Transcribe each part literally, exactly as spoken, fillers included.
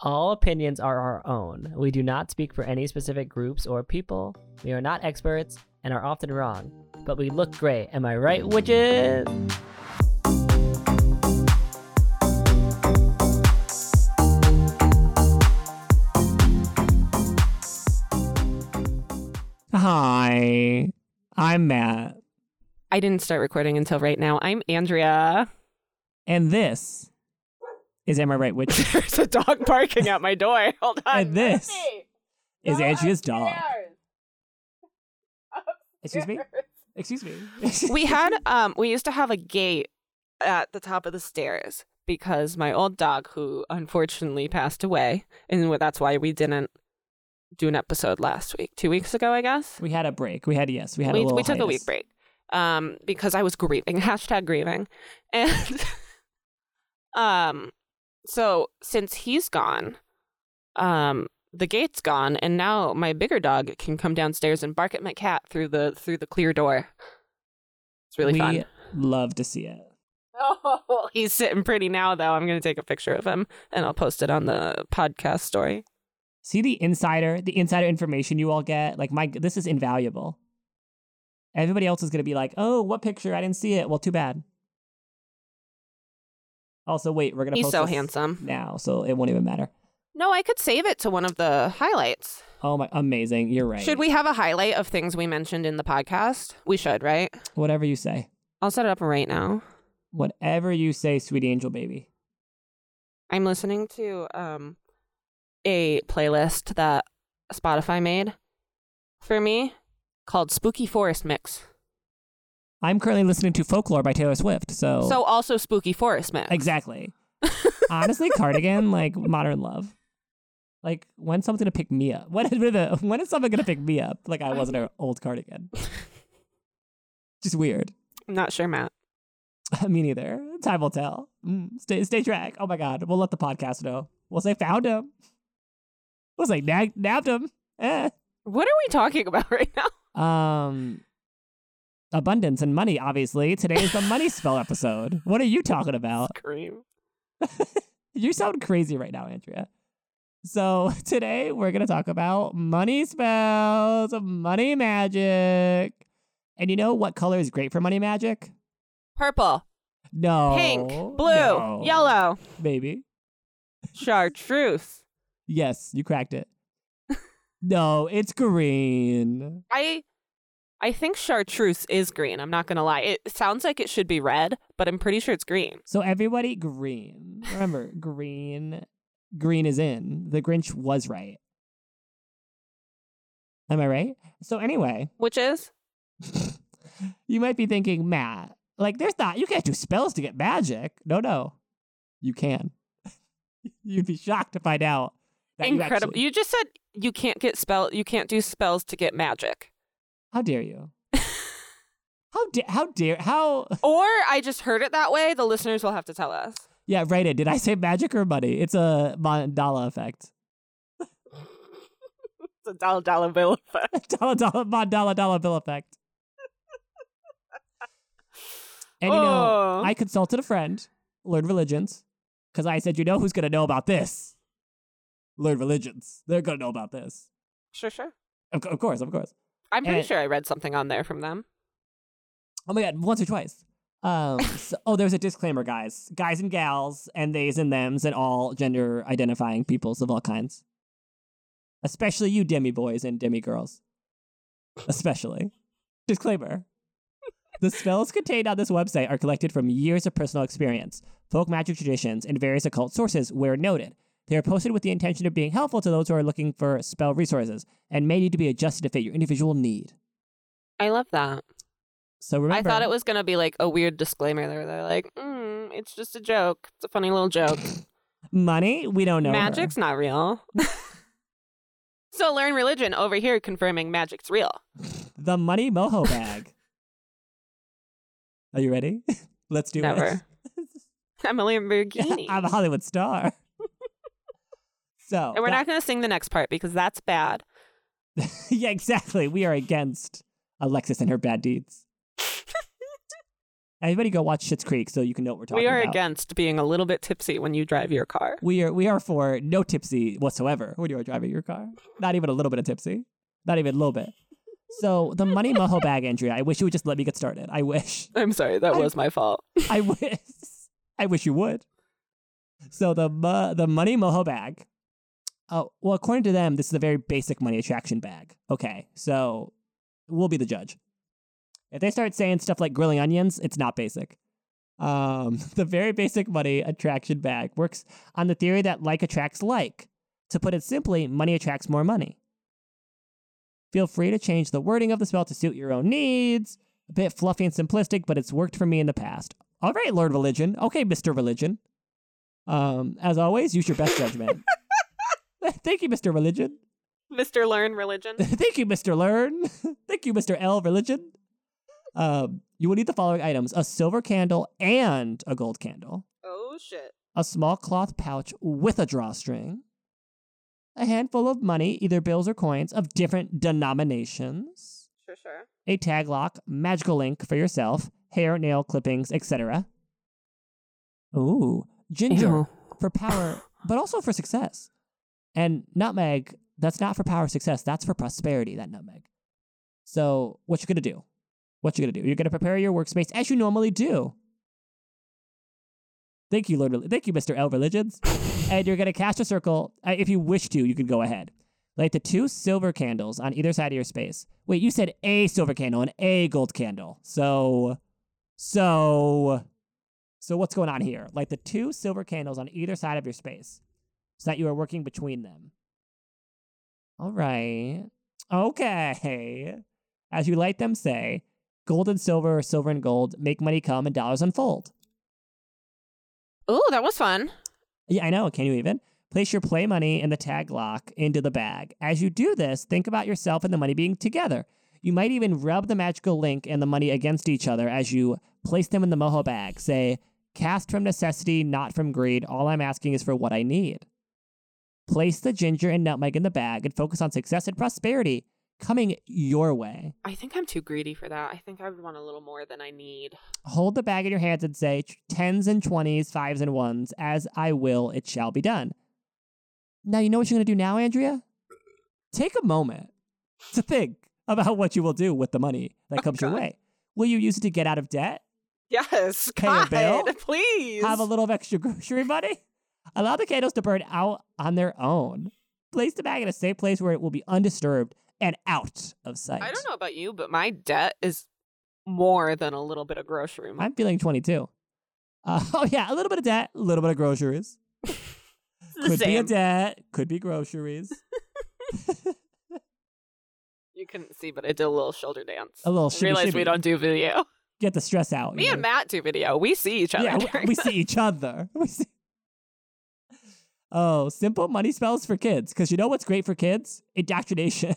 All opinions are our own. We do not speak for any specific groups or people. We are not experts and are often wrong. But we look great. Am I right, witches? Hi, I'm Matt. I didn't start recording until right now. I'm Andrea. And this is Am I Right, Witches? There's a dog barking at my door. Hold on. And this Missy, is go Andrea's dog. upstairs. Excuse me? Excuse me. We had, um, we used to have a gate at the top of the stairs because my old dog, who unfortunately passed away, and that's why we didn't do an episode last week, two weeks ago, I guess. We had a break. We had, yes, we had we, a little We took hiatus. a week break um, because I was grieving, hashtag grieving. And um, so since he's gone, um, the gate's gone, and now my bigger dog can come downstairs and bark at my cat through the through the clear door. It's really we fun. love to see it. Oh, he's sitting pretty now, though. I'm going to take a picture of him, and I'll post it on the podcast story. See the insider, the insider information you all get? Like, my, this is invaluable. Everybody else is going to be like, oh, what picture? I didn't see it. Well, too bad. Also, wait, we're going to He's post so this handsome. now, so it won't even matter. No, I could save it to one of the highlights. Oh, my, amazing. You're right. Should we have a highlight of things we mentioned in the podcast? We should, right? Whatever you say. I'll set it up right now. Whatever you say, sweet angel baby. I'm listening to um a playlist that Spotify made for me called Spooky Forest Mix. I'm currently listening to Folklore by Taylor Swift, so... So also Spooky Forest Mix. Exactly. Honestly, Cardigan, like, Modern Love. Like, when's something to pick me up? When is, when is someone going to pick me up? Like, I wasn't an old Cardigan. Just weird. I'm not sure, Matt. Me neither. Time will tell. Mm, stay, stay track. Oh my God. We'll let the podcast know. We'll say found him. We'll say nag- nabbed him. Eh. What are we talking about right now? Um, abundance and money, obviously. Today is the money spell episode. What are you talking about? Scream. You sound crazy right now, Andrea. So today we're going to talk about money spells, money magic. And you know what color is great for money magic? Purple. No. Pink. Blue. No. Yellow. Maybe. Chartreuse. Yes, you cracked it. No, it's green. I I think chartreuse is green. I'm not going to lie. It sounds like it should be red, but I'm pretty sure it's green. So everybody green. Remember, green. Green is in. The Grinch was right. Am I right? So anyway. Which is? You might be thinking, Matt, like there's not, you can't do spells to get magic. No, no. You can. You'd be shocked to find out. That Incredible. You, actually... you just said you can't get spell you can't do spells to get magic. How dare you? how dare how dare how Or I just heard it that way. The listeners will have to tell us. Yeah, write it. Did I say magic or money? It's a mandala effect. It's a dollar dollar bill effect. dollar dollar mandala dollar bill effect. And you Oh. know, I consulted a friend, learned religions, because I said, you know who's gonna know about this? Learn religions. They're gonna know about this. Sure, sure. Of, of course, of course. I'm pretty And- sure I read something on there from them. Oh my God, once or twice. Um, so, oh, there's a disclaimer, guys. Guys and gals, and theys and thems, and all gender identifying peoples of all kinds. Especially you demi boys and demi girls. Especially. Disclaimer. The spells contained on this website are collected from years of personal experience, folk magic traditions, and various occult sources where noted. They are posted with the intention of being helpful to those who are looking for spell resources and may need to be adjusted to fit your individual need. I love that. So remember, I thought it was going to be like a weird disclaimer there. They're like, mm, it's just a joke. It's a funny little joke. money. We don't know. Magic's her. not real. So learn religion over here confirming magic's real. The money moho bag. Are you ready? Let's do Never. it. I'm a Lamborghini. I'm a Hollywood star. So and we're that- not going to sing the next part because that's bad. yeah, exactly. We are against Alexis and her bad deeds. Everybody go watch Schitt's Creek so you can know what we're talking We are about. against being a little bit tipsy when you drive your car. We are we are for no tipsy whatsoever when you are driving your car. Not even a little bit of tipsy. Not even a little bit. So the money moho bag, Andrea, I wish you would just let me get started. I wish. I'm sorry, that I- was my fault. I wish. I wish you would. So the mo- the money moho bag. Oh, well, according to them, this is a very basic money attraction bag. Okay, so we'll be the judge. If they start saying stuff like grilling onions, it's not basic. Um, the very basic money attraction bag works on the theory that like attracts like. To put it simply, money attracts more money. Feel free to change the wording of the spell to suit your own needs. A bit fluffy and simplistic, but it's worked for me in the past. All right, Lord Religion. Okay, Mister Religion. Um, as always, use your best judgment. Thank you, Mister Religion. Mister Learn Religion. Thank you, Mister Learn. Thank you, Mister L Religion. Um, you will need the following items: a silver candle and a gold candle, Oh, shit. a small cloth pouch with a drawstring, a handful of money, either bills or coins of different denominations, Sure, sure. a tag lock, magical ink for yourself, hair, nail clippings, et cetera. Ooh, ginger Ew. for power, but also for success. And nutmeg, that's not for power or success, that's for prosperity, that nutmeg. So what you gonna do? What you gonna do? You're gonna prepare your workspace as you normally do. Thank you, Lord. Thank you, Mister L Religions. And you're gonna cast a circle. Uh, if you wish to, you can go ahead. Light the two silver candles on either side of your space. Wait, you said a silver candle and a gold candle. So, so, so what's going on here? Light the two silver candles on either side of your space, so that you are working between them. All right. Okay. As you light them, say, gold and silver, or silver and gold, make money come and dollars unfold. Ooh, that was fun. Yeah, I know. Can you even? Place your play money and the tag lock into the bag. As you do this, think about yourself and the money being together. You might even rub the magical link and the money against each other as you place them in the moho bag. Say, cast from necessity, not from greed. All I'm asking is for what I need. Place the ginger and nutmeg in the bag and focus on success and prosperity coming your way. I think I'm too greedy for that. I think I would want a little more than I need. Hold the bag in your hands and say, tens and twenties, fives and ones, as I will, it shall be done. Now, you know what you're going to do now, Andrea? Take a moment to think about what you will do with the money that comes Oh, your God. way. Will you use it to get out of debt? Yes, Pay a God, bill? please. Have a little of extra grocery money? Allow the candles to burn out on their own. Place the bag in a safe place where it will be undisturbed and out of sight. I don't know about you, but my debt is more than a little bit of grocery money. I'm feeling twenty-two. Uh, oh, yeah, a little bit of debt, a little bit of groceries. It's the Could be a same. debt, could be groceries. You couldn't see, but I did a little shoulder dance. A little I shimmy, realized shimmy. we don't do video. Get the stress out. Me you and know. Matt do video. We see each other. Yeah, we, during we that. see each other. We see. Oh, simple money spells for kids. Because you know what's great for kids? Indoctrination.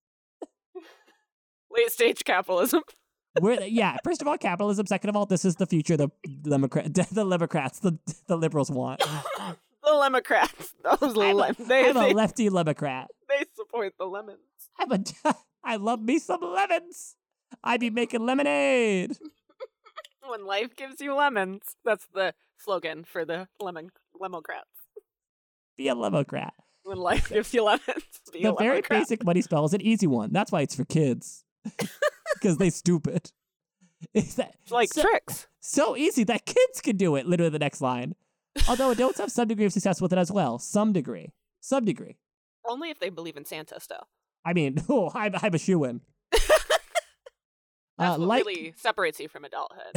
Late stage capitalism. We're, yeah, first of all, capitalism. Second of all, this is the future the Democrat, the Democrats, the, the liberals want. The Lemocrats. Those I'm a, lem- they, I'm they, a lefty Democrat. they support the lemons. I'm a, I love me some lemons. I be making lemonade. When life gives you lemons. That's the slogan for the lemon Lemocrats. Be a Democrat. When life gives you lemons. Be The a very Lemocrat. basic money spell is an easy one. That's why it's for kids. Because they stupid. Is that It's like so, tricks. so easy that kids can do it? Literally the next line. Although adults have some degree of success with it as well. Some degree. Some degree. Only if they believe in Santa still. I mean, oh, I'm, I'm a shoe-in. That's Uh, what like- really separates you from adulthood.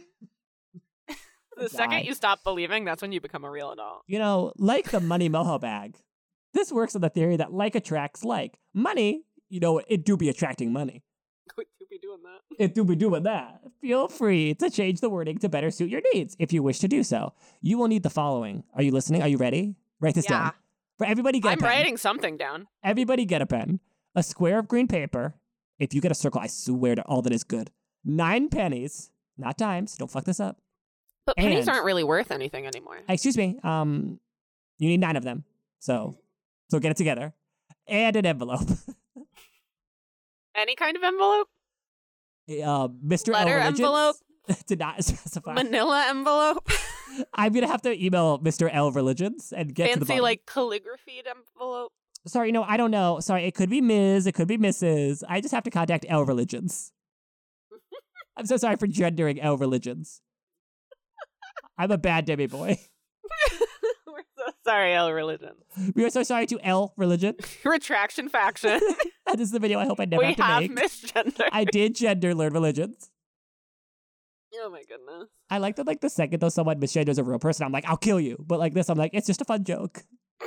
The Die. second you stop believing, that's when you become a real adult. You know, like the money moho bag. This works on the theory that like attracts like. Money, you know, it do be attracting money. Would you be doing that? It do be doing that. Feel free to change the wording to better suit your needs if you wish to do so. You will need the following. Are you listening? Are you ready? Write this Yeah. down. For everybody, get a I'm pen. writing something down. Everybody, get a pen. A square of green paper. If you get a circle, I swear to all that is good. Nine pennies, not dimes. Don't fuck this up. But pennies And- aren't really worth anything anymore. Excuse me. Um, you need nine of them. So, so get it together. And an envelope. Any kind of envelope? uh, Mister Letter L Religions. envelope? did not specify. Manila envelope. I'm gonna have to email Mister L Religions and get to the Fancy bottom. like calligraphy envelope. Sorry, no, I don't know. Sorry, it could be Miz, it could be Missus I just have to contact L Religions. I'm so sorry for gendering L Religions. I'm a bad Demi boy. We're so sorry, L Religion. We are so sorry to L Religion. Retraction faction. That is the video I hope I never we have to have make. misgendered. I did gender learn religions. Oh my goodness. I like that, like, the second though someone misgenders a real person, I'm like, I'll kill you. But like this, I'm like, it's just a fun joke.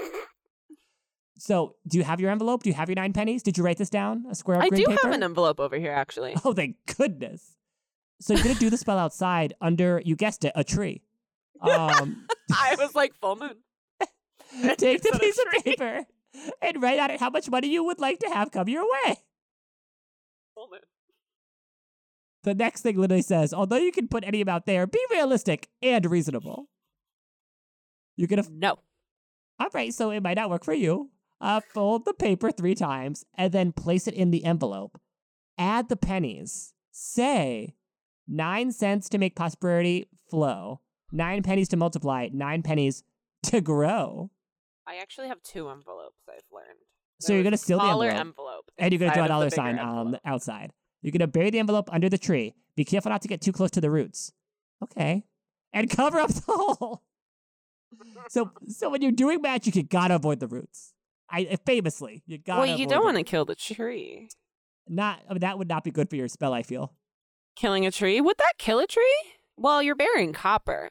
So, do you have your envelope? Do you have your nine pennies? Did you write this down? A square of I green do paper? have an envelope over here, actually. Oh, thank goodness. So you're gonna do the spell outside under, you guessed it, a tree. Um, I was like, full moon. take the Instead of piece of tree. paper and write on it how much money you would like to have come your way. Full moon. The next thing literally says, although you can put any amount there, be realistic and reasonable. You're gonna. No. All right, so it might not work for you. Uh, fold the paper three times and then place it in the envelope. Add the pennies. Say nine cents to make prosperity flow, nine pennies to multiply, nine pennies to grow. I actually have two envelopes, I've learned. So There you're was gonna a seal the smaller envelope, envelope and you're gonna draw a inside of dollar the bigger sign on envelope. the outside. You're gonna bury the envelope under the tree. Be careful not to get too close to the roots. Okay, and cover up the hole. So, so when you're doing magic, you gotta avoid the roots. I famously, you gotta. Well, you avoid don't the want to roots. kill the tree. Not I mean, that would not be good for your spell. I feel. Killing a tree? Would that kill a tree? Well, you're burying copper.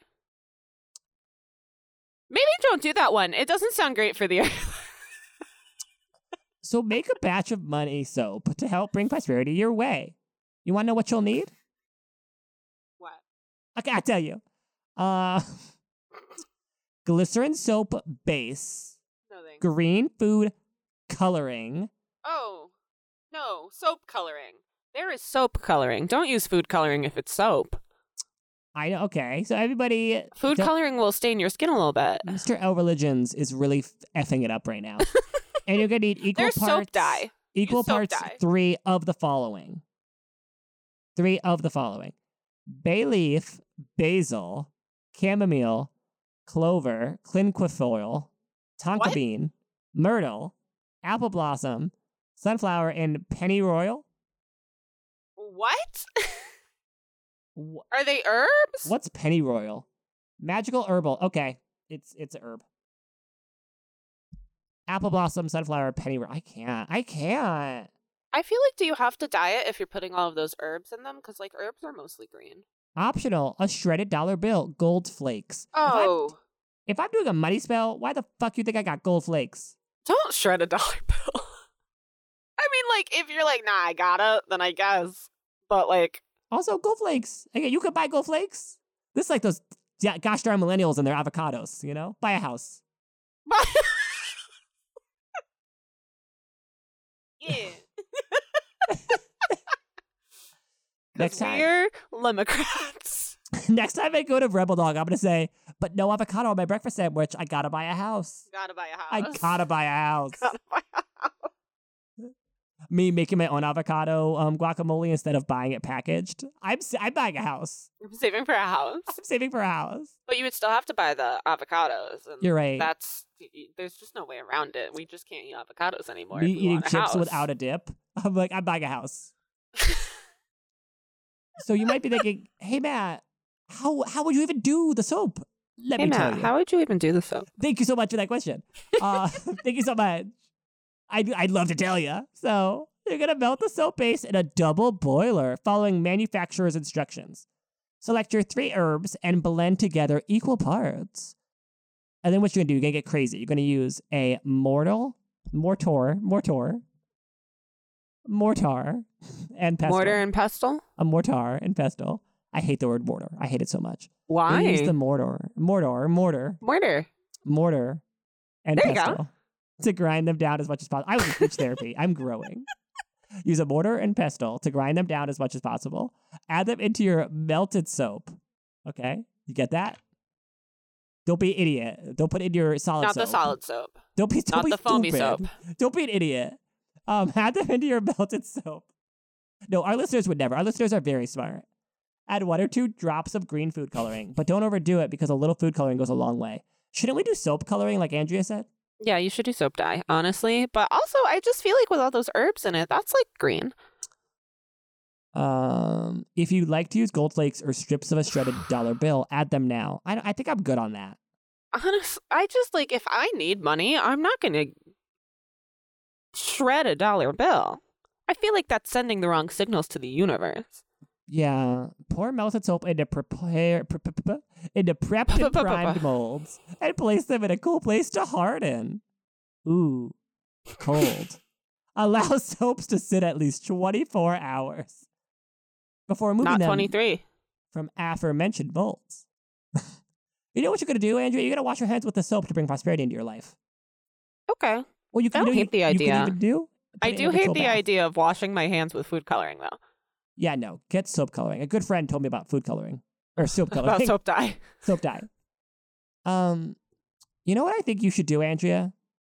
Maybe don't do that one. It doesn't sound great for the earth. So make a batch of money soap to help bring prosperity your way. You want to know what you'll need? What? Okay, I'll tell you. Uh, glycerin soap base, No thanks. green food coloring. Oh, no. Soap coloring. There is soap coloring. Don't use food coloring if it's soap. I know. Okay, so everybody, Food don't- coloring will stain your skin a little bit. Mister L Religions is really f- effing it up right now. And you're gonna need equal There's parts. soap dye. Equal Use soap parts. dye. Three of the following. Three of the following: bay leaf, basil, chamomile, clover, quinquefoil, tonka What? bean, myrtle, apple blossom, sunflower, and pennyroyal. What? Wh- Are they herbs? What's pennyroyal? Magical herbal. Okay, it's it's a herb. Apple blossom, sunflower, pennyroyal. I can't. I can't. I feel like, do you have to dye it if you're putting all of those herbs in them? Because, like, herbs are mostly green. Optional: a shredded dollar bill, gold flakes. If I'm- Oh, If I'm doing a money spell, why the fuck you think I got gold flakes? don't shred a dollar bill. I mean, like, if you're like, nah, I gotta, then I guess. But, like, Also, gold flakes. Okay, you could buy gold flakes. This is like those yeah, gosh darn millennials and their avocados, you know? Buy a house. yeah. Next time. We're Lemocrats. Next time I go to Rebel Dog, I'm going to say, but no avocado on my breakfast sandwich. I gotta buy a house. Gotta buy a house. I gotta buy a house. Gotta buy a house. Me making my own avocado um, guacamole instead of buying it packaged. I'm, s- I'm buying a house. I'm saving for a house. I'm saving for a house. But you would still have to buy the avocados. And You're right. That's, y- y- there's just no way around it. We just can't eat avocados anymore. Me if we eating want a chips house. without a dip. I'm like, I'm buying a house. So you might be thinking, hey, Matt, how how would you even do the soap? Let Hey, me tell Matt, you. how would you even do the soap? Thank you so much for that question. Uh, thank you so much. I'd, I'd love to tell you. So you're going to melt the soap base in a double boiler following manufacturer's instructions. Select your three herbs and blend together equal parts. And then what you're going to do, you're going to get crazy. You're going to use a mortal, mortar, mortar, mortar, and pestle. Mortar and pestle? A mortar and pestle. I hate the word mortar. I hate it so much. Why? You use the mortar, mortar, mortar, Mortar. mortar, and There you go. pestle to grind them down as much as possible. I was in speech therapy. I'm growing. Use a mortar and pestle to grind them down as much as possible. Add them into your melted soap. Okay, you get that? Don't be an idiot. Don't put it in your solid Not soap. the solid soap. Don't be don't Not be the foamy stupid. Don't be an idiot. Um, add them into your melted soap. No, our listeners would never. Our listeners are very smart. Add one or two drops of green food coloring, but don't overdo it because a little food coloring goes a long way. Shouldn't we do soap coloring like Andrea said? Yeah, you should do soap dye, honestly. But also, I just feel like with all those herbs in it, that's like green. Um, if you like to use gold flakes or strips of a shredded dollar bill, add them now. I, I think I'm good on that. Honestly, I just like, if I need money, I'm not going to shred a dollar bill. I feel like that's sending the wrong signals to the universe. Yeah, pour melted soap into prepare pre- pre- pre- into prepped and primed molds and place them in a cool place to harden. Ooh, cold. Allow soaps to sit at least twenty-four hours before moving Not them twenty-three. from aforementioned molds. You know what you're gonna do, Andrea? You're gonna wash your hands with the soap to bring prosperity into your life. Okay. Well, you can I don't do, hate the you, idea. You can even do. I put it do in a hate control the bath. idea of washing my hands with food coloring, though. Yeah, no, get soap coloring. A good friend told me about food coloring or soap coloring. About soap dye. Soap dye. Um, you know what I think you should do, Andrea?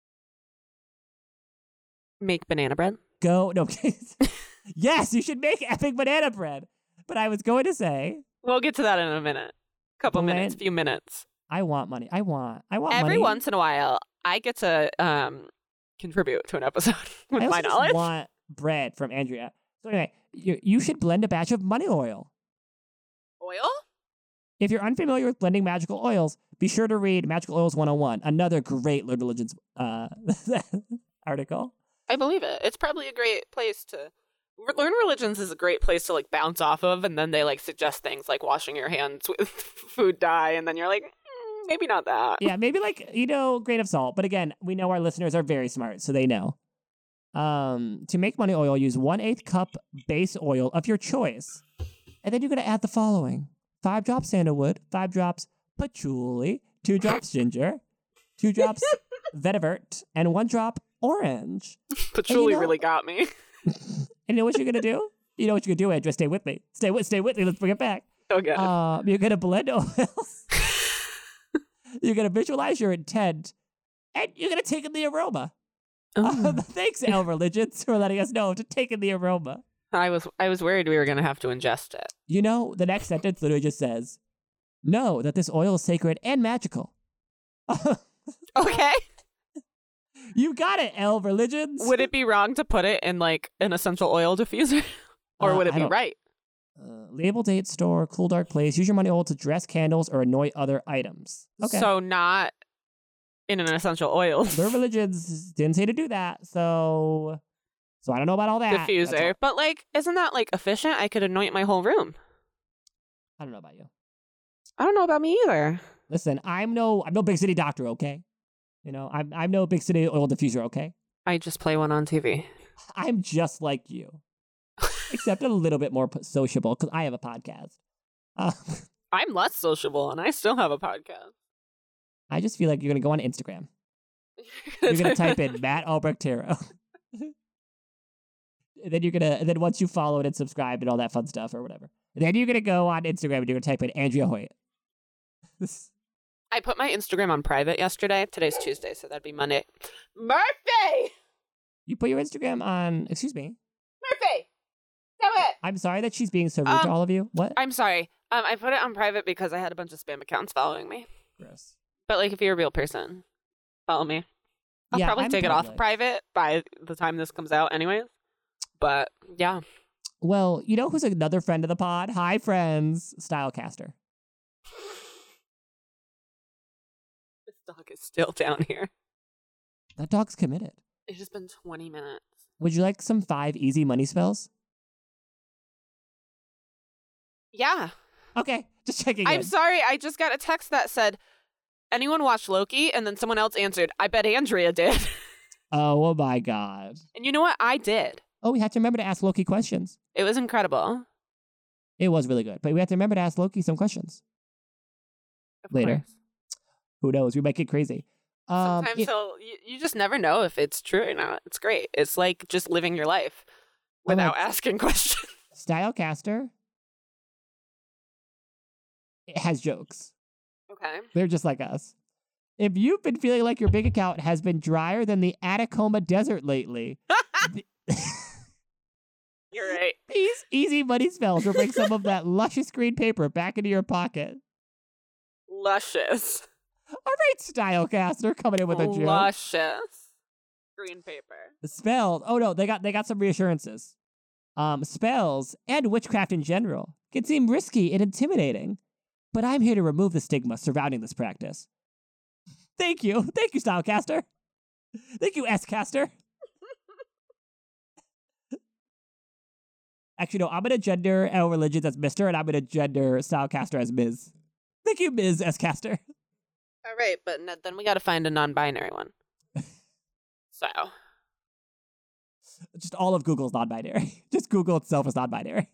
Make banana bread. Go no. Yes, you should make epic banana bread. But I was going to say, We'll get to that in a minute. Couple Bland- minutes, few minutes. I want money. I want. I want Every money. once in a while, I get to um contribute to an episode with I also my just knowledge. want bread from Andrea. So anyway, you you should blend a batch of money oil. Oil? If you're unfamiliar with blending magical oils, be sure to read Magical Oils one oh one, another great Learn Religions uh, article. I believe it. It's probably a great place to Learn Religions is a great place to like bounce off of, and then they like suggest things like washing your hands with food dye, and then you're like, mm, maybe not that. Yeah, maybe like, you know, grain of salt. But again, we know our listeners are very smart, so they know. Um, to make money oil, use one eighth cup base oil of your choice. And then you're going to add the following. Five drops sandalwood, five drops patchouli, two drops ginger, two drops vetiver, and one drop orange. Patchouli know- really got me. And you know what you're going to do? You know what you're going to do, Andrea? Stay with me. Stay with, stay with me. Let's bring it back. Okay. Uh, you're going to blend oils. You're going to visualize your intent, and you're going to take in the aroma. Oh. Uh, thanks, El Religions, for letting us know to take in the aroma. I was I was worried we were gonna have to ingest it. You know, the next sentence literally just says, know that this oil is sacred and magical. Okay. You got it, El Religions. Would it be wrong to put it in like an essential oil diffuser, or Uh, would it I be don't- right? Uh, label, date, store, cool, dark place. Use your money oil to dress candles or anoint other items. Okay. So not in an essential oil Their religions didn't say to do that, so so I don't know about all that. That's all. diffuser. But like, isn't that like efficient? I could anoint my whole room. I don't know about you. I don't know about me either. Listen, I'm no I'm no big city doctor, okay? You know, I'm I'm no big city oil diffuser, okay? I just play one on T V. I'm just like you, except a little bit more p- sociable because I have a podcast. Uh, I'm less sociable, and I still have a podcast. I just feel like you're gonna go on Instagram. You're gonna type in Matt Albrecht Tarot. And then you're gonna, and then once you followed and subscribed and all that fun stuff or whatever, then you're gonna go on Instagram and you're gonna type in Andrea Hoyt. I put my Instagram on private yesterday. Today's Tuesday, so that'd be Monday. Murphy! You put your Instagram on. Excuse me. Murphy! Stop it! I'm sorry that she's being so rude to Um, all of you. What? I'm sorry. Um, I put it on private because I had a bunch of spam accounts following me. Gross. But like, if you're a real person, follow me. I'll Yeah, probably I'm take it off public. private by the time this comes out, anyways. But yeah, Well, you know who's another friend of the pod? Hi, friends. Stylecaster. this dog is still down here. That dog's committed. It's just been twenty minutes. Would you like some five easy money spells? Yeah. Okay, just checking I'm in. sorry. I just got a text that said, anyone watch Loki? And then someone else answered, I bet Andrea did. Oh, oh my god. And you know what? I did. Oh, we have to remember to ask Loki questions. It was incredible. It was really good, but we have to remember to ask Loki some questions. Of Later. course. Who knows? We might get crazy. Um, Sometimes it- he'll, you, you just never know if it's true or not. It's great. It's like just living your life Well, without like- asking questions. Stylecaster it has jokes. Okay. They're just like us. If you've been feeling like your bank account has been drier than the Atacama Desert lately, th- You're right. These easy money spells will bring some of that luscious green paper back into your pocket. Luscious. All right, Stylecaster, coming in with a joke. Luscious. Green paper. The spells. Oh no, they got they got some reassurances. Um, spells and witchcraft in general can seem risky and intimidating, but I'm here to remove the stigma surrounding this practice. Thank you, thank you, Stylecaster. Thank you, S-Caster. Actually, no, I'm gonna gender our religions as Mister, and I'm gonna gender Stylecaster as Miz. Thank you, Miz S-Caster. All right, but n- then we got to find a non-binary one. So. Just all of Google's non-binary. Just Google itself is non-binary.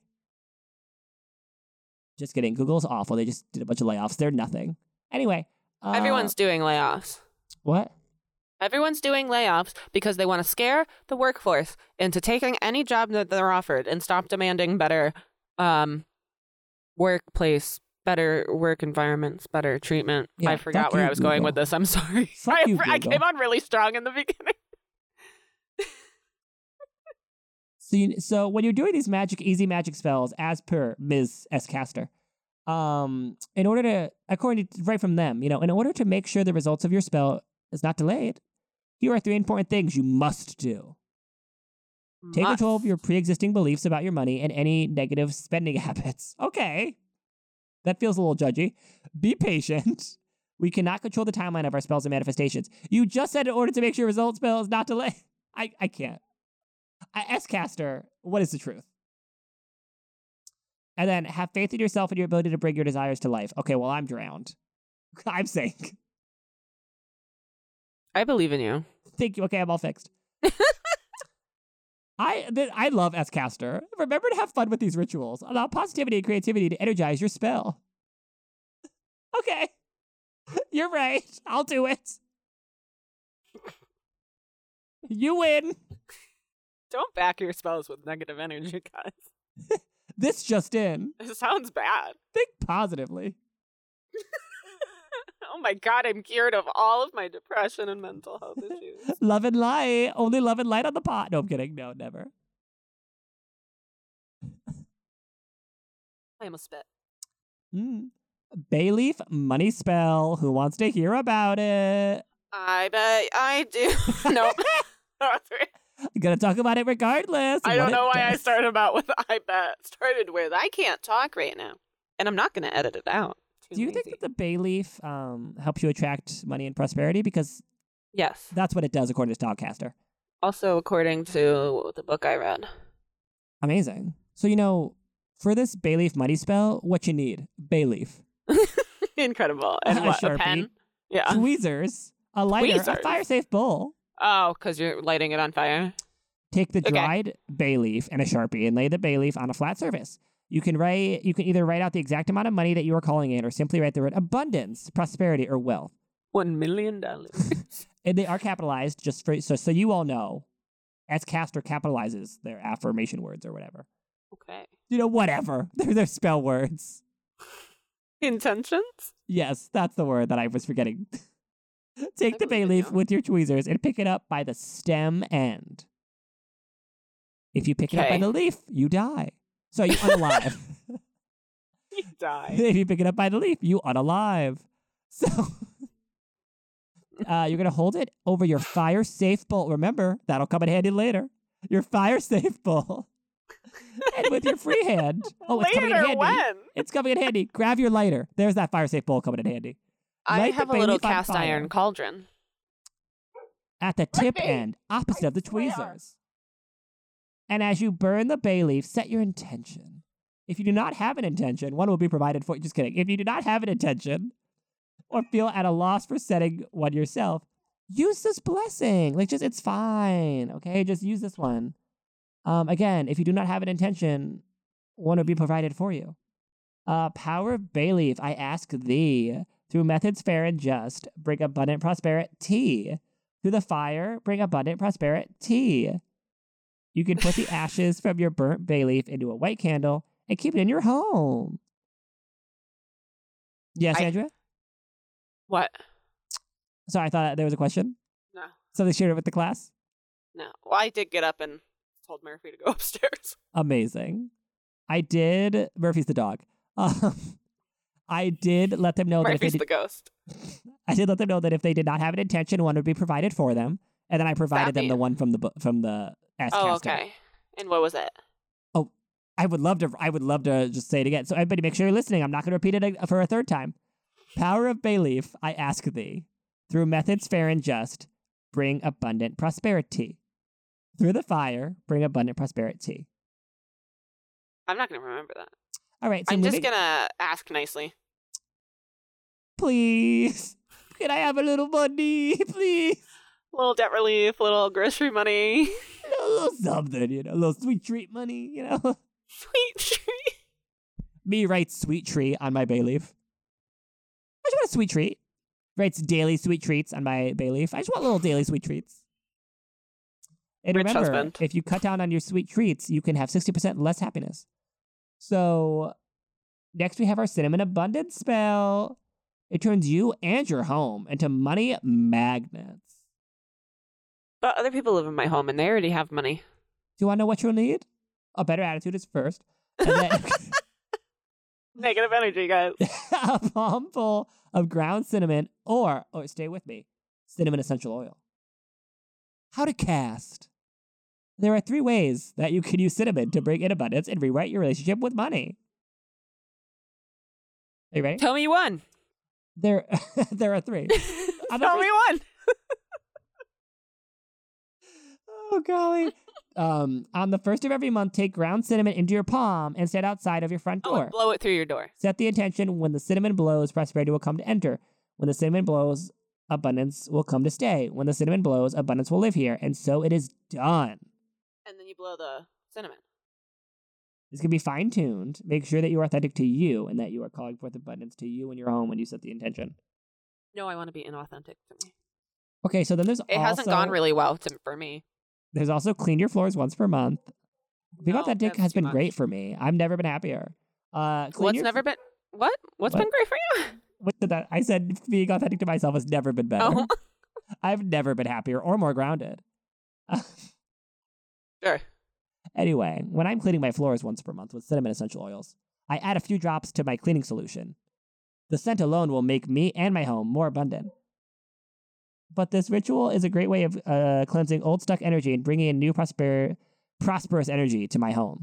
Just kidding. Google's awful. They just did a bunch of layoffs. They're nothing. Anyway. Uh, Everyone's doing layoffs. What? Everyone's doing layoffs because they want to scare the workforce into taking any job that they're offered and stop demanding better um, workplace, better work environments, better treatment. Yeah, I forgot fuck where you, I was going Google. with this. I'm sorry. Fuck I, you, I Google. came on really strong in the beginning. So, you, so when you're doing these magic, easy magic spells, as per Miz S-Caster, um, in order to, according to, right from them, you know, in order to make sure the results of your spell is not delayed, here are three important things you must do. Take Must. control of your pre-existing beliefs about your money and any negative spending habits. Okay. That feels a little judgy. Be patient. We cannot control the timeline of our spells and manifestations. You just said in order to make sure your result spell is not delayed. I, I can't. I, S-Caster, what is the truth? And then have faith in yourself and your ability to bring your desires to life. Okay, well, I'm drowned. I'm saying. I believe in you. Thank you. Okay, I'm all fixed. I th- I love S-Caster. Remember to have fun with these rituals. Allow positivity and creativity to energize your spell. Okay. You're right. I'll do it. You win. Don't back your spells with negative energy, guys. This just in. It sounds bad. Think positively. Oh my god, I'm cured of all of my depression and mental health issues. Love and light. Only love and light on the pot. No, I'm kidding. No, never. I almost spit. Mm. Bayleaf money spell. Who wants to hear about it? I bet I do. Nope. I'm gonna talk about it regardless. I what don't it know why I does. started about with I bet. Started with I can't talk right now. And I'm not going to edit it out. Too Do you think lazy. that the Bayleaf um, helps you attract money and prosperity? Because Yes. that's what it does, according to Stylecaster. Also, according to the book I read. Amazing. So, you know, for this Bayleaf money spell, what you need? Bayleaf. Incredible. And A what, a Sharpie. pen? Yeah. Tweezers. A lighter. A Tweezers. fire-safe bowl. Oh, because you're lighting it on fire? Take the Okay. dried bay leaf and a Sharpie and lay the bay leaf on a flat surface. You can write. You can either write out the exact amount of money that you are calling in, or simply write the word abundance, prosperity, or wealth. One million dollars. And they are capitalized just for so so you all know. S-Caster capitalizes their affirmation words or whatever. Okay. You know, whatever. They're their spell words. Intentions? Yes, that's the word that I was forgetting. Take I the bay believe in leaf you. with your tweezers and pick it up by the stem end. If you pick it up by Okay. the leaf, you die. So you unalive. You die. If you pick it up by the leaf, you unalive. So uh, you're gonna hold it over your fire safe bowl. Remember, that'll come in handy later. Your fire safe bowl. And with your free hand. Oh, it's coming in Later, handy. when? It's coming in handy. Grab your lighter. There's that fire safe bowl coming in handy. I Light the have a bay little leaf on cast fire. iron cauldron. At the tip Right. end, opposite of the I swear. tweezers. And as you burn the bay leaf, set your intention. If you do not have an intention, one will be provided for you. Just kidding. If you do not have an intention or feel at a loss for setting one yourself, use this blessing. Like, just, it's fine. Okay? Just use this one. Um, again, if you do not have an intention, one will be provided for you. Uh, power of bay leaf, I ask thee, through methods fair and just, bring abundant prosperity. Through the fire, bring abundant prosperity. You can put the ashes from your burnt bay leaf into a white candle and keep it in your home. Yes, I- Andrea? What? Sorry, I thought there was a question. No. Something shared it with the class? No. Well, I did get up and told Murphy to go upstairs. Amazing. I did. Murphy's the dog. Um, I did let them know that if they Murphy's did, the ghost. I did let them know that if they did not have an intention, one would be provided for them, and then I provided them Sappy. the one from the bu- from the Ask Oh, Caster. okay. And what was it? I would love to. I would love to just say it again. So everybody, make sure you're listening. I'm not going to repeat it ag- for a third time. Power of Bayleaf, I ask thee, through methods fair and just, bring abundant prosperity. Through the fire, bring abundant prosperity. I'm not going to remember that. All right. So I'm moving, just going to ask nicely. please, can I have a little money, please? Little debt relief, little grocery money. A little something, you know, a little sweet treat money, you know. Sweet tree. Me writes sweet tree on my Bayleaf. I just want a sweet treat. Writes daily sweet treats on my Bayleaf. I just want little daily sweet treats. And Rich remember, husband. if you cut down on your sweet treats, you can have sixty percent less happiness. So, next we have our cinnamon abundance spell. It turns you and your home into money magnets. But other people live in my home and they already have money. Do you want to know what you'll need? A better attitude is first. And then Negative energy, guys. a palm full of ground cinnamon or, or stay with me, cinnamon essential oil. How to cast. There are three ways that you can use cinnamon to bring in abundance and rewrite your relationship with money. Are you ready? Tell me one. There, there are three. I'm Tell afraid- me one. Oh, golly. Um, on the first of every month, take ground cinnamon into your palm and set outside of your front Oh, door. and blow it through your door. Set the intention: when the cinnamon blows, prosperity will come to enter. When the cinnamon blows, abundance will come to stay. When the cinnamon blows, abundance will live here. And so it is done. And then you blow the cinnamon. This can be fine tuned. Make sure that you are authentic to you and that you are calling forth abundance to you and your home when you set the intention. No, I want to be inauthentic to me. Okay, so then there's It also, hasn't gone really well to, for me. There's also clean your floors once per month. Being No, authentic that's has too been much. great for me. I've never been happier. Uh, clean What's your- never been... What? What's What? been great for you? What did that? I said being authentic to myself has never been better. Oh. I've never been happier or more grounded. Sure. Anyway, when I'm cleaning my floors once per month with cinnamon essential oils, I add a few drops to my cleaning solution. The scent alone will make me and my home more abundant. But this ritual is a great way of uh, cleansing old stuck energy and bringing in new prosper- prosperous energy to my home.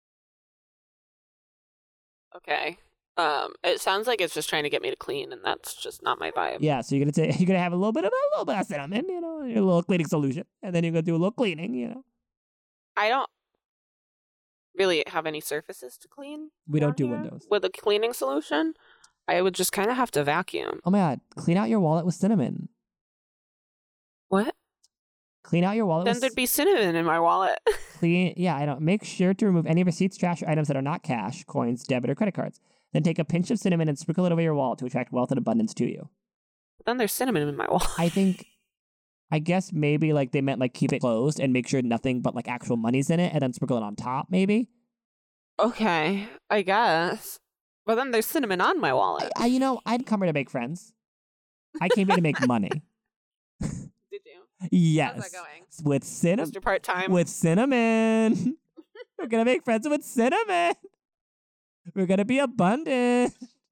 Okay. Um, it sounds like it's just trying to get me to clean, and that's just not my vibe. Yeah, so you're gonna ta- you're gonna have a little bit of a little bit of cinnamon, you know, your little cleaning solution, and then you're gonna do a little cleaning, you know. I don't really have any surfaces to clean. We don't down do here windows. With a cleaning solution, I would just kind of have to vacuum. Oh my god, clean out your wallet with cinnamon. What? Clean out your wallet Then with there'd be cinnamon in my wallet. clean. Yeah, I don't. Make sure to remove any receipts, trash, or items that are not cash, coins, debit, or credit cards. Then take a pinch of cinnamon and sprinkle it over your wallet to attract wealth and abundance to you. Then there's cinnamon in my wallet. I think, I guess maybe like they meant like keep it closed and make sure nothing but like actual money's in it, and then sprinkle it on top. Maybe. Okay, I guess. But then there's cinnamon on my I, wallet. I you know I'd come here to make friends. I came here to make money. Did you? Yes, How's that going? with cinnamon. Mister Part-Time? With cinnamon. We're gonna make friends with cinnamon. We're gonna be abundant.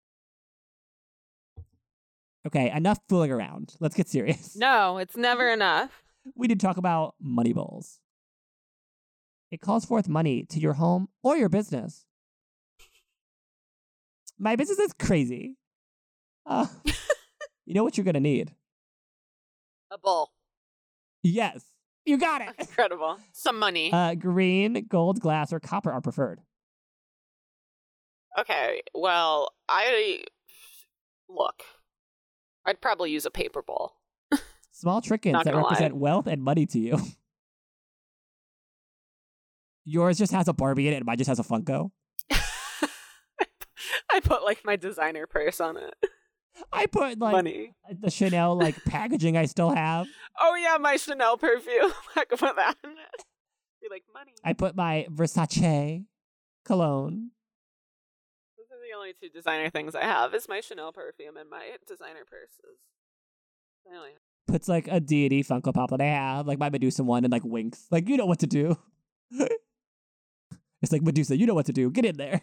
Okay, enough fooling around. Let's get serious. No, it's never enough. We need to talk about money bowls. It calls forth money to your home or your business. My business is crazy. Uh, you know what you're gonna need? A bowl. Yes, you got it. Incredible. Some money. Uh, green, gold, glass, or copper are preferred. Okay, well, I... Look. I'd probably use a paper bowl. Small trinkets Not that gonna represent lie. wealth and money to you. Yours just has a Barbie in it, and mine just has a Funko. I put, like, my designer purse on it. I put like Money. the Chanel like packaging I still have. Oh, yeah, my Chanel perfume. I could put that in it. Be like, money. I put my Versace cologne. Those are the only two designer things I have. Is my Chanel perfume and my designer purses. I only Puts like a deity Funko Pop that I have, like my Medusa one, and like winks. Like you know what to do. It's like, Medusa, you know what to do. Get in there.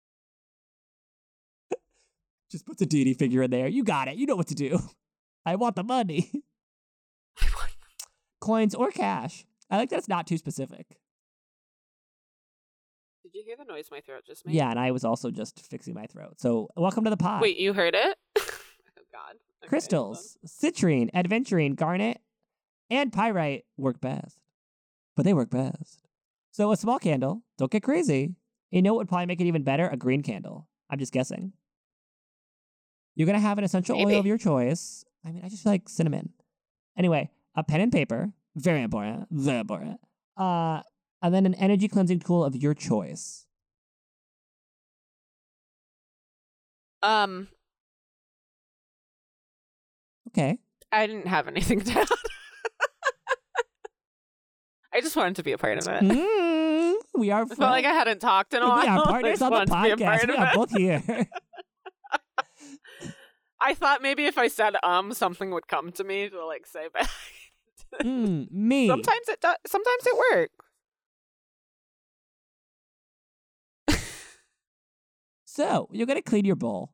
Just puts a deity figure in there. You got it. You know what to do. I want the money. Coins or cash. I like that it's not too specific. Did you hear the noise my throat just made? Yeah, and I was also just fixing my throat. So welcome to the pod. Wait, you heard it? Oh, God. Okay, Crystals, citrine, adventurine, garnet, and pyrite work best. But they work best. So a small candle. Don't get crazy. You know what would probably make it even better? A green candle. I'm just guessing. You're going to have an essential Maybe. oil of your choice. I mean, I just like cinnamon. Anyway, a pen and paper. Very important. Very important. Uh, and then an energy cleansing tool of your choice. Um, Okay. I didn't have anything down. I just wanted to be a part of it. Mm, we are I felt like I hadn't talked in a while. We are I partners just on the wanted to be a part podcast. We of are it. both here. I thought maybe if I said um, something would come to me to like say back. mm, me. Sometimes it does. Sometimes it works. So, you're going to clean your bowl.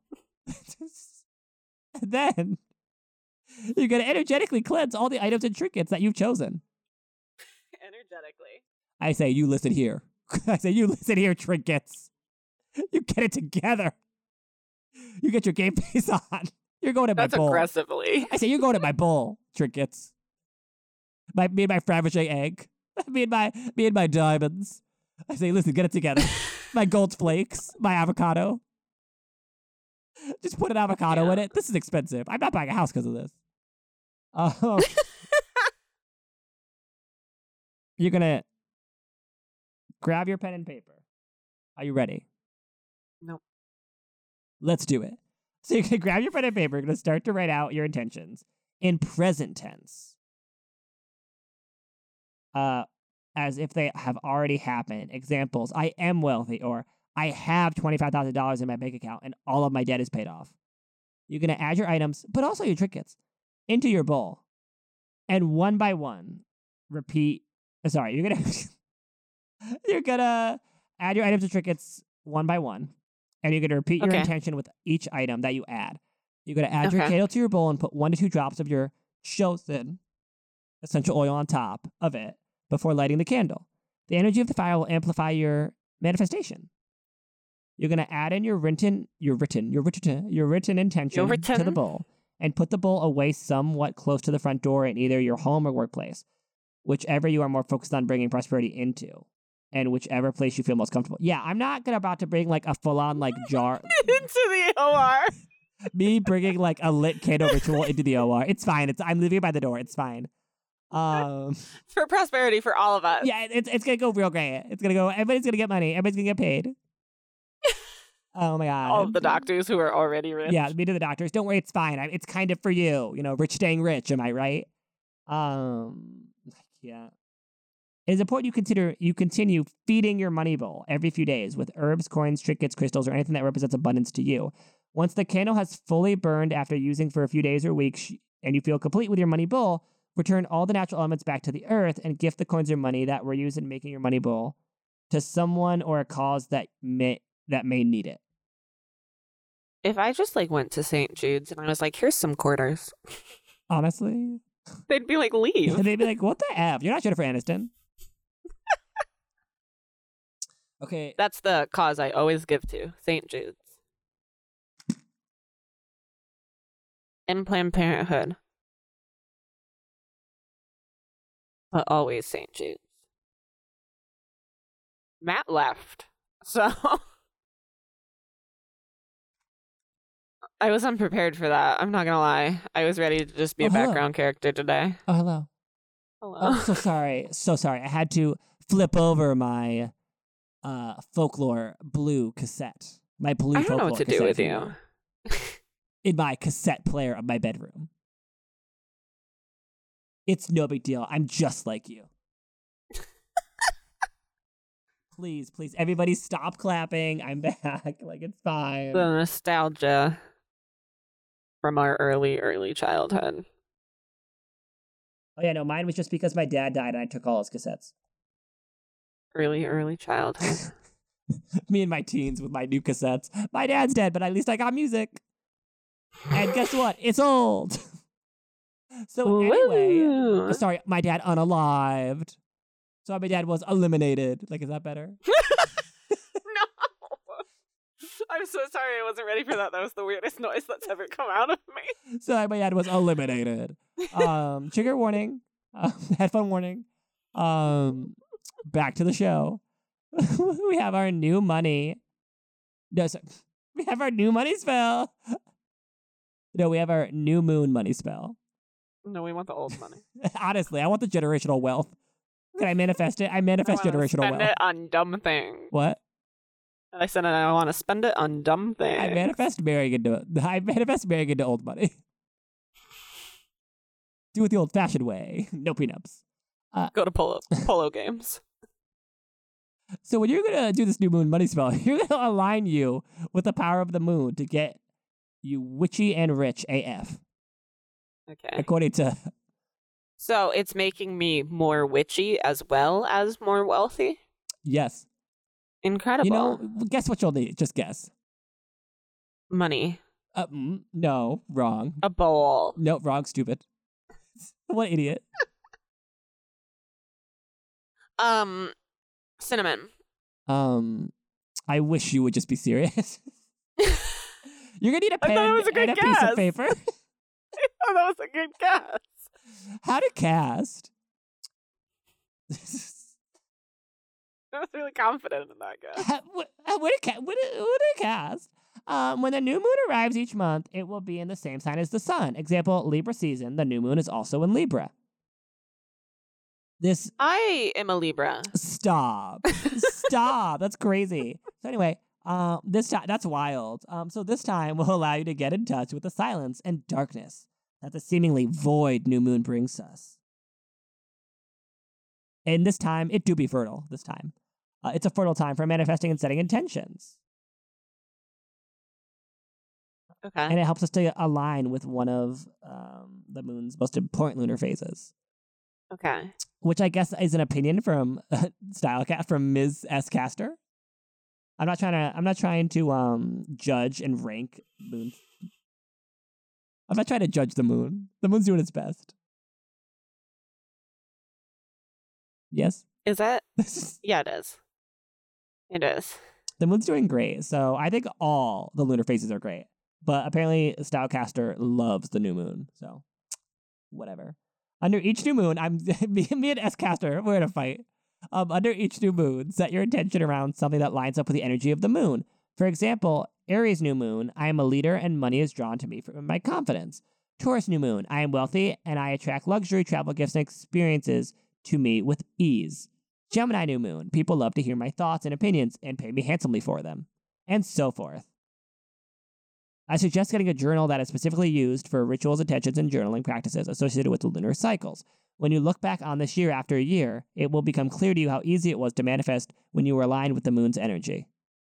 And then, you're going to energetically cleanse all the items and trinkets that you've chosen. Energetically. I say, you listen here. I say, you listen here, trinkets. You get it together. You get your game face on. You're going to my That's bowl. aggressively. I say, you're going to my bowl, trinkets. My, me and my Fabergé egg. Me and my, me and my diamonds. I say, listen, get it together. My gold flakes. My avocado. Just put an avocado Yeah. in it. This is expensive. I'm not buying a house because of this. Um, you're going to grab your pen and paper. Are you ready? Nope. Let's do it. So you're going to grab your pen and paper. You're going to start to write out your intentions in present tense. Uh, as if they have already happened. Examples, I am wealthy, or I have twenty-five thousand dollars in my bank account and all of my debt is paid off. You're going to add your items, but also your trinkets, into your bowl. And one by one, repeat. Sorry, you're going to you're going to add your items and trinkets one by one. And you're going to repeat your Okay. intention with each item that you add. You're going to add your Okay. candle to your bowl and put one to two drops of your chosen essential oil on top of it before lighting the candle. The energy of the fire will amplify your manifestation. You're going to add in your written, your written, your written, your written intention Your to the written. bowl and put the bowl away somewhat close to the front door in either your home or workplace, whichever you are more focused on bringing prosperity into, and whichever place you feel most comfortable. Yeah, I'm not gonna about to bring like a full-on like jar. Into the O R. Me bringing like a lit candle ritual into the O R. It's fine. It's I'm leaving it by the door. It's fine. Um, For prosperity for all of us. yeah, it's it's gonna go real great. It's gonna go. Everybody's gonna get money. Everybody's gonna get paid. Oh my god! All of the doctors who are already rich. Yeah, me to the doctors. Don't worry, it's fine. I, it's kind of for you. You know, rich staying rich. Am I right? Um, yeah. It is important you consider you continue feeding your money bowl every few days with herbs, coins, trinkets, crystals, or anything that represents abundance to you. Once the candle has fully burned after using for a few days or weeks, and you feel complete with your money bowl, return all the natural elements back to the earth and gift the coins or money that were used in making your money bowl to someone or a cause that may that may need it. If I just like went to Saint Jude's and I was like, here's some quarters, Honestly, they'd be like, leave. they'd be like, "What the f? You're not Jennifer Aniston." Okay. That's the cause I always give to, Saint Jude's. And Planned Parenthood. But always Saint Jude's. Matt left, so I was unprepared for that. I'm not gonna lie. I was ready to just be Oh, a hello. background character today. Oh, hello. Hello. Oh, so sorry. So sorry. I had to flip over my uh, folklore blue cassette. My blue I don't know folklore what to do cassette, with if you. will, in my cassette player of my bedroom. It's no big deal. I'm just like you. Please, please, everybody stop clapping. I'm back. Like, it's fine. The nostalgia from our early, early childhood. Oh, yeah, no, mine was just because my dad died and I took all his cassettes. Early, early childhood. Me in my teens with my new cassettes. My dad's dead, but at least I got music. And guess what? It's old. So anyway, Woo. sorry, my dad unalived. So my dad was eliminated. Like, is that better? No. I'm so sorry I wasn't ready for that. That was the weirdest noise that's ever come out of me. So my dad was eliminated. Um, trigger warning. Uh, headphone warning. Um, back to the show. We have our new money. No, sorry. We have our new money spell. No, we have our new moon money spell. No, we want the old money. Honestly, I want the generational wealth. Can I manifest it? I manifest I wanna generational spend wealth. it on dumb things. What? I said I want to spend it on dumb things. I manifest marrying into it. I manifest marrying into old money. Do it the old-fashioned way. No prenups. Go to polo polo games. So when you're gonna do this new moon money spell, you're gonna align you with the power of the moon to get you witchy and rich A F. Okay. According to So it's making me more witchy as well as more wealthy? yes. Incredible. You know, guess what you'll need? Just guess. Money. Uh, mm, no, wrong. A bowl. No, wrong, stupid. What idiot. Um, cinnamon. Um, I wish you would just be serious. You're gonna need a I pen thought it was a good and a piece guess. of paper. Oh, that was a good guess. How to cast. I was really confident in that guess. How, what, how- what to ca- what to- what to cast. Um, when the new moon arrives each month, it will be in the same sign as the sun. Example, Libra season. The new moon is also in Libra. This I am a Libra. Stop. Stop. That's crazy. So anyway, um, this time that's wild. Um, so this time will allow you to get in touch with the silence and darkness that the seemingly void new moon brings us. And this time, it do be fertile. This time, uh, it's a fertile time for manifesting and setting intentions, Okay. and it helps us to align with one of um, the moon's most important lunar phases. Okay. Which I guess is an opinion from uh, Stylecast from Miz S Caster. I'm not trying to. I'm not trying to um judge and rank moons. I'm not trying to judge the moon. The moon's doing its best. Yes, Is it? Yeah, it is. It is. the moon's doing great. So I think all the lunar phases are great. But apparently, Stylecaster loves the new moon. So whatever. Under each new moon, I'm me, me and S Caster, we're in a fight. Um, under each new moon, set your intention around something that lines up with the energy of the moon. For example, Aries new moon, I am a leader and money is drawn to me from my confidence. Taurus new moon, I am wealthy and I attract luxury, travel, gifts, and experiences to me with ease. Gemini new moon, people love to hear my thoughts and opinions and pay me handsomely for them. And so forth. I suggest getting a journal that is specifically used for rituals, intentions, and journaling practices associated with the lunar cycles. When you look back on this year after a year, it will become clear to you how easy it was to manifest when you were aligned with the moon's energy.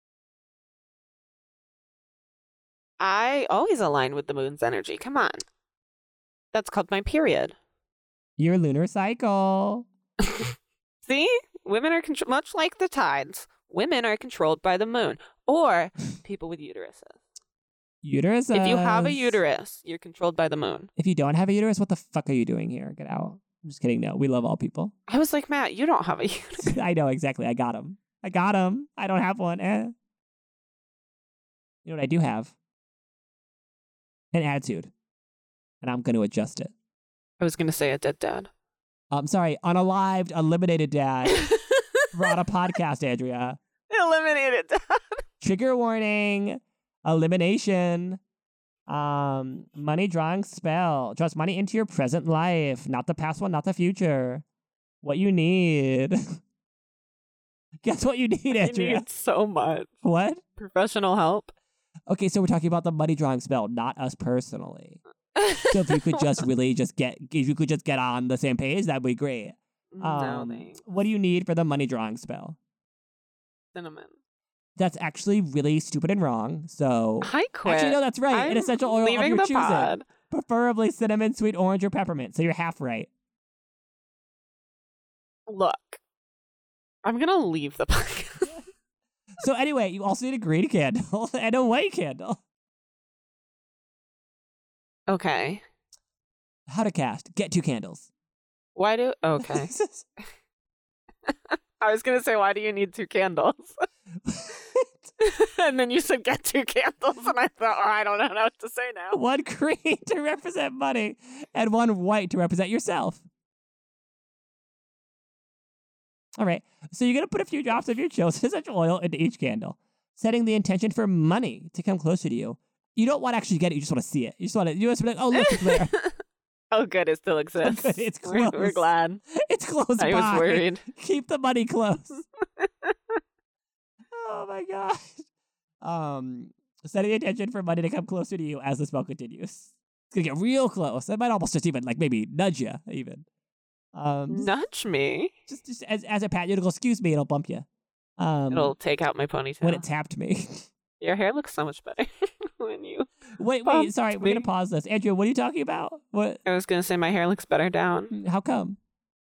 I always align with the moon's energy. Come on. That's called my period. Your lunar cycle. See? Women are contr- much like the tides. Women are controlled by the moon or people with uteruses. Uterus. If you have a uterus, you're controlled by the moon. If you don't have a uterus, what the fuck are you doing here? Get out. I'm just kidding. No, we love all people. I was like, Matt, you don't have a uterus. I know, exactly. I got him. I got him. I don't have one. Eh. You know what I do have? An attitude. And I'm going to adjust it. I was going to say a dead dad. I'm sorry, unalived, eliminated dad. We're on a podcast, Andrea. Eliminated dad. Trigger warning, elimination, um, money drawing spell. Draws money into your present life, not the past one, not the future. What you need. Guess what you need, I Andrea? need so much. What? Professional help. Okay, so we're talking about the money drawing spell, not us personally. So if you could just really just get, if you could just get on the same page, that'd be great. no, Um, thanks. what do you need for the money drawing spell? Cinnamon. That's actually really stupid and wrong. So I quit. actually, no, that's right. I'm An essential oil of leaving your the choosing, pod. preferably cinnamon, sweet orange, or peppermint. So you're half right. Look, I'm gonna leave the podcast. So anyway, you also need a green candle and a white candle. Okay. How to cast. Get two candles. Why do... Okay. I was gonna say, why do you need two candles? And then you said get two candles, and I thought, oh, I don't know what to say now. One green to represent money and one white to represent yourself. All right. So you're going to put a few drops of your chosen essential oil into each candle, setting the intention for money to come closer to you. You don't want to actually get it. You just want to see it. You just want to, you just be like, oh, look, it's there. Oh, good. It still exists. Oh, good. It's We're, close. we're glad. It's close I by. was worried. Keep the money close. Oh, my gosh. Um, setting the intention for money to come closer to you as the spell continues. It's going to get real close. It might almost just even, like, maybe nudge you, even. Um, Nudge me. Just, just as, as a pat, it'll go, excuse me, it'll bump you. Um, It'll take out my ponytail. when it tapped me. Your hair looks so much better when you... wait, wait, bumped sorry, we're me. going to pause this. Andrew, what are you talking about? What? I was going to say my hair looks better down. How come?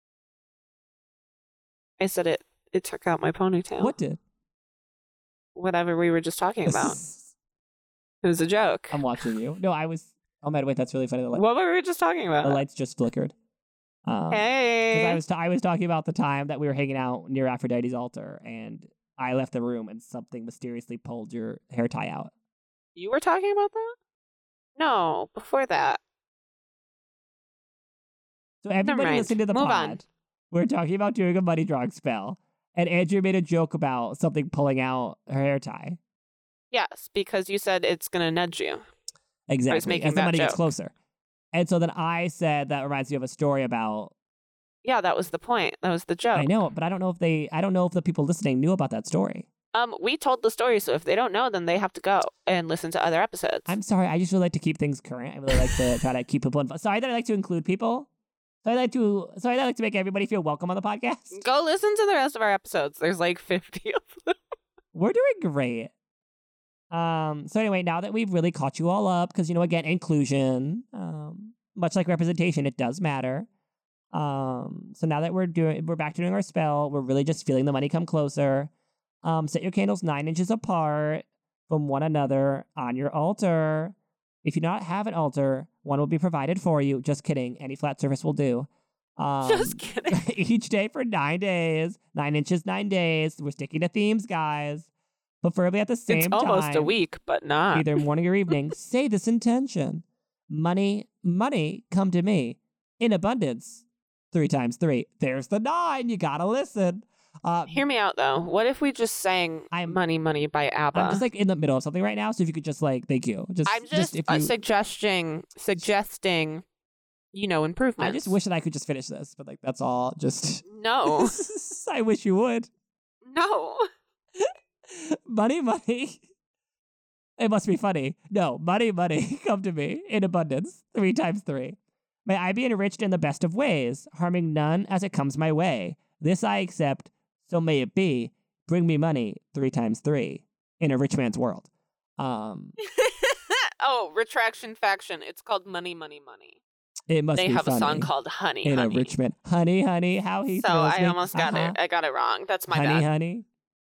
I said it It took out my ponytail. What did? Whatever we were just talking about. It was a joke. I'm watching you. No, I was... Oh, man, wait, that's really funny. The, light, What were we just talking about? the lights just flickered. Um, Hey. Because I was, ta- I was talking about the time that we were hanging out near Aphrodite's altar, and I left the room, and something mysteriously pulled your hair tie out. You were talking about that? No, before that. So everybody mind. listening to the Move pod, on. we're talking about doing a money drawing spell, and Andrew made a joke about something pulling out her hair tie. Yes, because you said it's going to nudge you. Exactly. making as the that money gets joke. closer. And so then I said that reminds me of a story about... Yeah, that was the point. That was the joke. I know, but I don't know if they... I don't know if the people listening knew about that story. Um, we told the story, so if they don't know, then they have to go and listen to other episodes. I'm sorry. I just really like to keep things current. I really like to try to keep people involved. Sorry that I like to include people. Sorry that I like to. Sorry that I like to make everybody feel welcome on the podcast. Go listen to the rest of our episodes. There's like fifty of them. We're doing great. Um. So anyway, now that we've really caught you all up, because you know, again, inclusion, um, much like representation, it does matter. Um. So now that we're doing, we're back to doing our spell. We're really just feeling the money come closer. Um. Set your candles nine inches apart from one another on your altar. If you not have an altar, one will be provided for you. Just kidding. Any flat surface will do. Um, Just kidding. each day for nine days. Nine inches, nine days. We're sticking to themes, guys. Preferably at the same It's time. almost a week, but not. Either morning or evening. Say this intention. Money, money, come to me. In abundance. Three times three. There's the nine. You gotta listen. Uh, Hear me out, though. What if we just sang I'm- Money, Money by ABBA? I'm just like in the middle of something right now, so if you could just like, thank you. Just, I'm just, if uh, you, suggesting, suggesting, you know, improvements. I just wish that I could just finish this, but like that's all. Just No. I wish you would. No. Money, money. It must be funny. No, money, money, come to me in abundance. Three times three. May I be enriched in the best of ways, harming none as it comes my way. This I accept, so may it be. Bring me money three times three in a rich man's world. Um, Oh, Retraction Faction. It's called Money, Money, Money. it must They be have funny. a song called Honey, in Honey. a rich man. Honey, honey, how he so thrills I me. almost got Uh-huh. it. I got it wrong. That's my honey, bad. honey.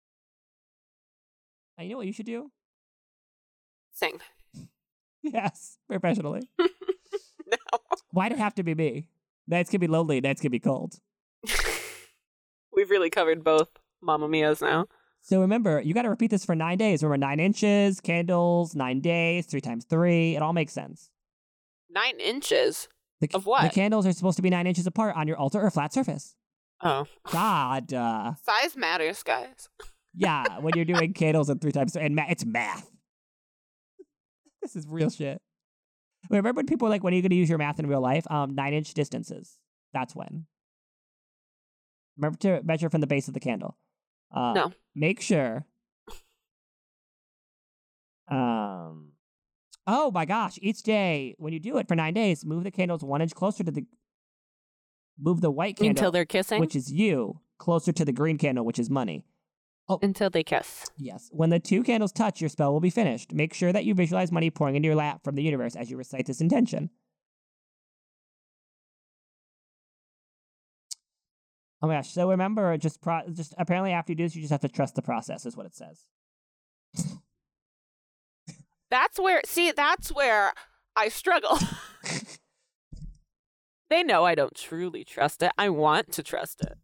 Uh, You know what you should do? Sing. Yes, professionally. No. Why'd it have to be me? Nights can be lonely, nights can be cold. We've really covered both Mamma Mia's now. So remember, you got to repeat this for nine days. Remember, nine inches, candles, nine days, three times three. It all makes sense. Nine inches? The, Of what? The candles are supposed to be nine inches apart on your altar or flat surface. Oh. God. Uh, Size matters, guys. yeah, when you're doing candles and three times three. And ma- it's math. This is real shit. Remember when people were like, when are you going to use your math in real life? Um, nine inch distances. That's when. Remember to measure from the base of the candle. Uh, No. Make sure. Um. Oh my gosh! Each day, when you do it for nine days, move the candles one inch closer to the. Move the white candle, Until they're kissing? which is you, closer to the green candle, which is money. Until they kiss. Yes. When the two candles touch, your spell will be finished. Make sure that you visualize money pouring into your lap from the universe as you recite this intention. Oh my gosh. So remember, just pro- just apparently after you do this, you just have to trust the process, is what it says. That's where, see, that's where I struggle. They know I don't truly trust it. I want to trust it.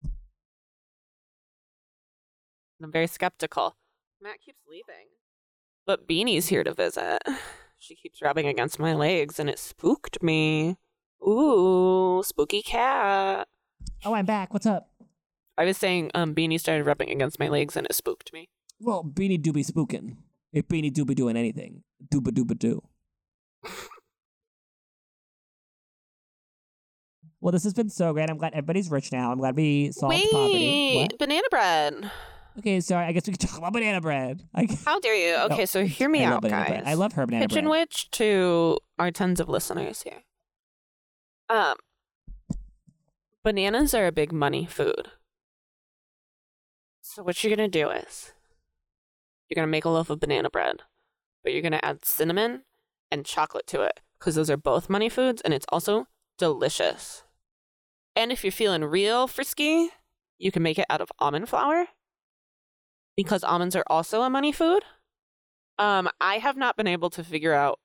I'm very skeptical. Matt keeps leaving. But Beanie's here to visit. She keeps rubbing against my legs, and it spooked me. Ooh, spooky cat. Oh, I'm back. What's up? I was saying um, Beanie started rubbing against my legs, and it spooked me. Well, Beanie do be spooking. If Beanie do be doing anything, dooba dooba doo. Well, this has been so great. I'm glad everybody's rich now. I'm glad we solved Wait, poverty. What? banana bread. Okay, sorry. I guess we can talk about banana bread. I, How dare you? Okay, No, so hear me I love out, banana guys. bread. I love her banana Kitchen bread. Witch to our tons of listeners here. Um, bananas are a big money food. So what you're gonna do is you're gonna make a loaf of banana bread, but you're gonna add cinnamon and chocolate to it because those are both money foods, and it's also delicious. And if you're feeling real frisky, you can make it out of almond flour because almonds are also a money food. Um, I have not been able to figure out.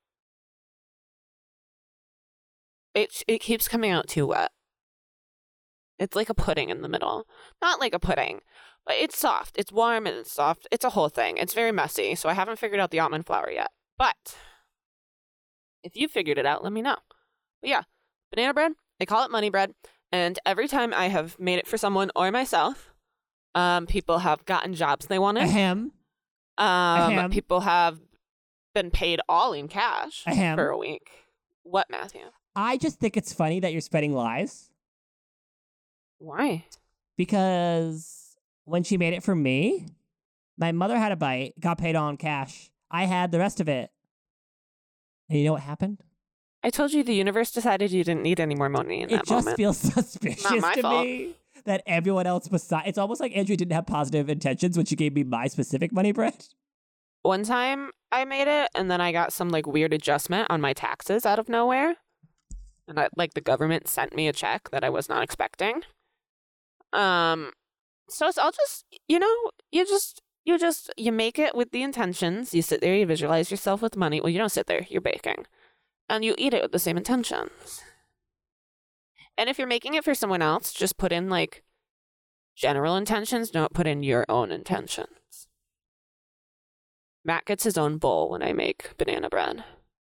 It it keeps coming out too wet. It's like a pudding in the middle. Not like a pudding, but it's soft. It's warm and it's soft. It's a whole thing. It's very messy, so I haven't figured out the almond flour yet. But if you figured it out, let me know. But yeah, banana bread, they call it money bread. And every time I have made it for someone or myself, um, people have gotten jobs they wanted. Ahem. Um, Ahem. people have been paid all in cash Ahem. for a week. What, Matthew? I just think it's funny that you're spreading lies Why? because when she made it for me, my mother had a bite, got paid all in cash. I had the rest of it. And you know what happened? I told you the universe decided you didn't need any more money in It that just moment. feels suspicious Not my to fault. me that everyone else beside. It's almost like Andrea didn't have positive intentions when she gave me my specific money bread. One time I made it, and then I got some like weird adjustment on my taxes out of nowhere. And I, like the government sent me a check that I was not expecting. Um, so it's all just, you know, you just, you just, you make it with the intentions. You sit there, you visualize yourself with money. Well, you don't sit there, you're baking. And you eat it with the same intentions. And if you're making it for someone else, just put in like general intentions. Don't put in your own intentions. Matt gets his own bowl when I make banana bread.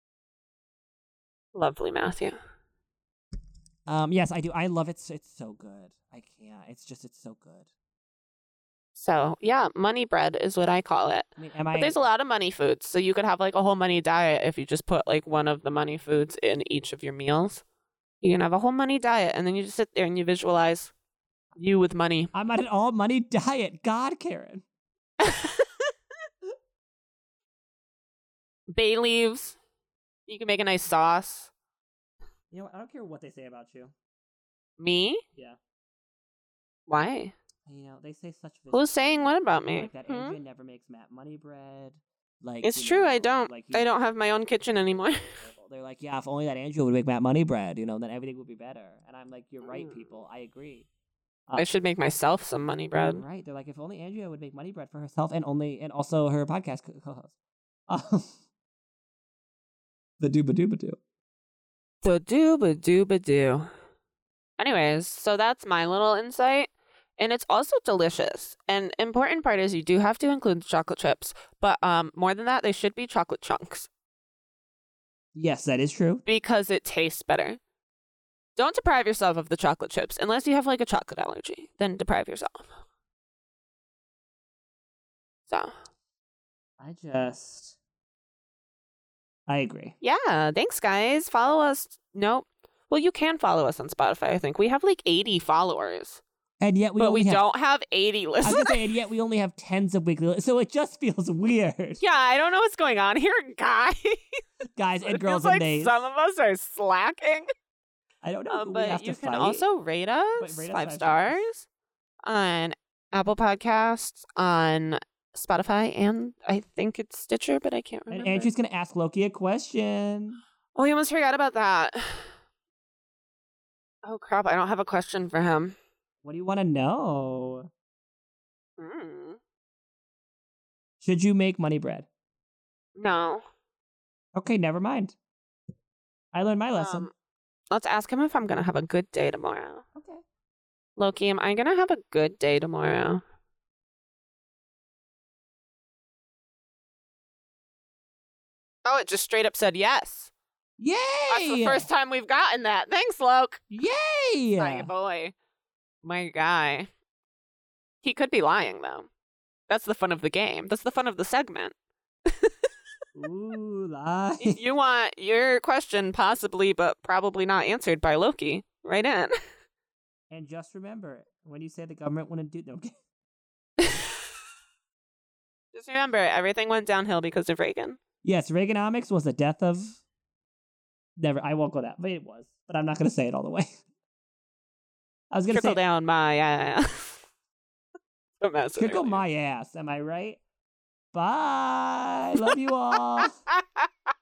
Lovely, Matthew. Um, yes, I do. I love it. It's, it's so good. I can't. It's just, it's so good. So, yeah, money bread is what I call it. I mean, am But I? there's a lot of money foods. So you could have like a whole money diet if you just put like one of the money foods in each of your meals. You can have a whole money diet, and then you just sit there and you visualize you with money. I'm on an all money diet. God, Karen. Bay leaves. You can make a nice sauce. You know what? I don't care what they say about you. Me? Yeah. Why? You know, they say such. vis- Who's saying what about me? Like that Hmm? Andrea never makes Matt money bread. Like It's you true, know, I don't. Like I don't have my own kitchen anymore. They're like, yeah, if only that Andrea would make Matt money bread, you know, then everything would be better. And I'm like, you're right, people. I agree. Uh, I should make myself some money bread. Right. They're like, if only Andrea would make money bread for herself and only and also her podcast co- co-host. Um, the dooba dooba doo. The dooba dooba doo. Anyways, so that's my little insight. And it's also delicious. And important part is you do have to include chocolate chips. But um, more than that, they should be chocolate chunks Yes, that is true. because it tastes better. Don't deprive yourself of the chocolate chips unless you have like a chocolate allergy. Then deprive yourself. So, I just, I agree. yeah, thanks, guys. Follow us. Nope. Well, you can follow us on Spotify, I think. We have like eighty followers. And yet we but only we have, don't have eighty I was listeners. gonna say, and yet we only have tens of weekly. li- So it just feels weird, Yeah, I don't know what's going on here, guys. guys and It girls feels and like days. some of us are slacking. I don't know. Um, who we have but to you can fight. also rate us, But rate us five five stars stars. on Apple Podcasts, on Spotify, and I think it's Stitcher, but I can't remember. And Andrew's gonna ask Loki a question. Oh, you almost forgot about that. Oh, crap. I don't have a question for him. What do you want to know? Mm. Should you make money bread? No. Okay, never mind. I learned my lesson. Um, let's ask him if I'm gonna have a good day tomorrow. Okay. Loki, am I gonna have a good day tomorrow? Oh, it just straight up said yes. Yay! That's the first time we've gotten that. Thanks, Loke. Yay! My boy. My guy. He could be lying, though. That's the fun of the game. That's the fun of the segment. Ooh, lie. If you want your question possibly, but probably not answered by Loki, right in. And just remember, when you say the government wouldn't do... No. Just remember, everything went downhill because of Reagan. Yes, Reaganomics was the death of... Never, I won't go that, but it was. But I'm not going to say it all the way. I was going to say... Trickle down my ass. Trickle my ass, am I right? Bye! Love you all!